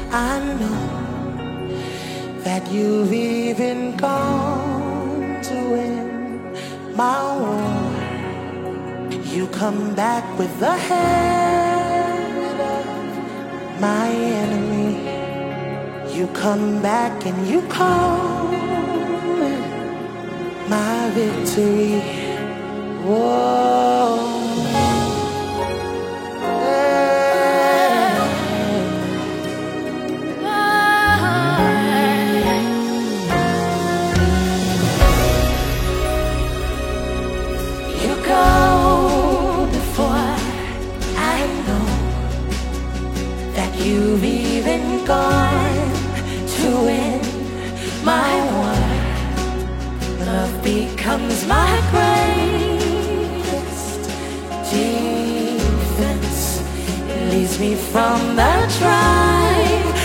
I know that you've even gone to win my war. You come back with the head of my enemy. You come back and you call it my victory. Whoa. You've even gone to win my war. Love becomes my greatest defense. It leads me from the dry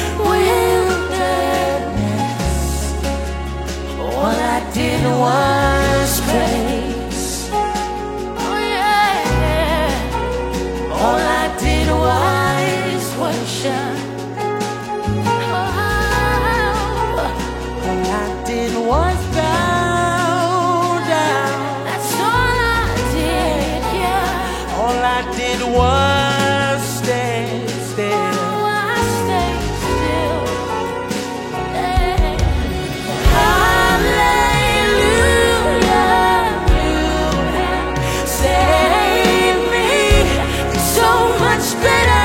wilderness. All I did was praise. Oh yeah. All I did was worship. All I did was bow down. That's all I did, yeah. All I did was stay still. Oh, I stayed still. Yeah. Hallelujah, you have saved me so much better.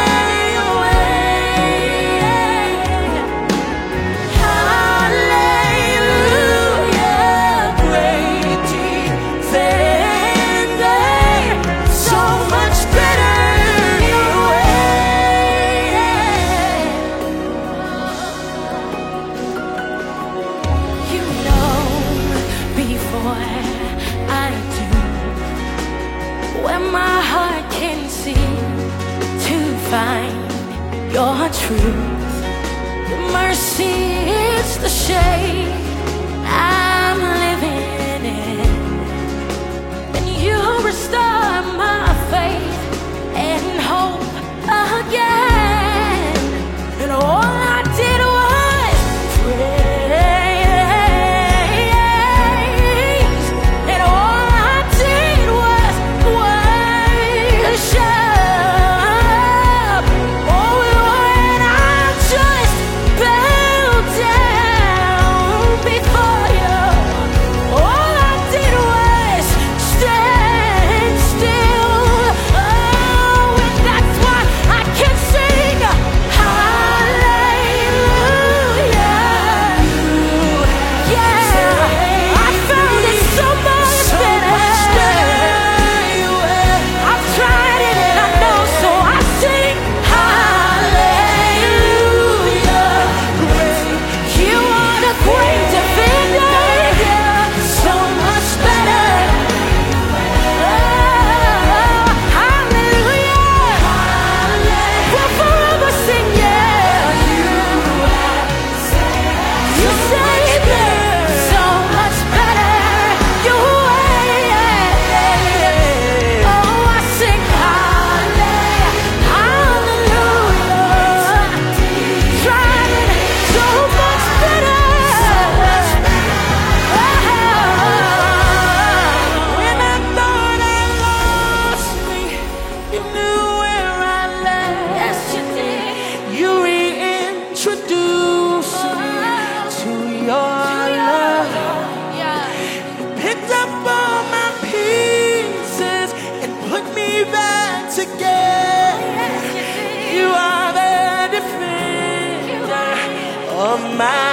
Where my heart can see to find your truth. Your mercy is the shade I'm living in. And you restore my faith and hope again. And all I did was praise. And all I did was worship. Oh Lord, I just bow down before you. All I did was stand still. Oh, and that's why I can sing hallelujah. Yeah, I found it so much better. I've tried it and I know, so I sing hallelujah. You are the great defender, so much better. Hallelujah. We'll forever sing, yeah. You saved me so much better. You oh, I sing hallelujah. Tried it so much better. When I thought I lost me, you knew where I lay. Yes, you did. You reintroduced me to your love. You picked up all my pieces and put me back together. You are the defender of my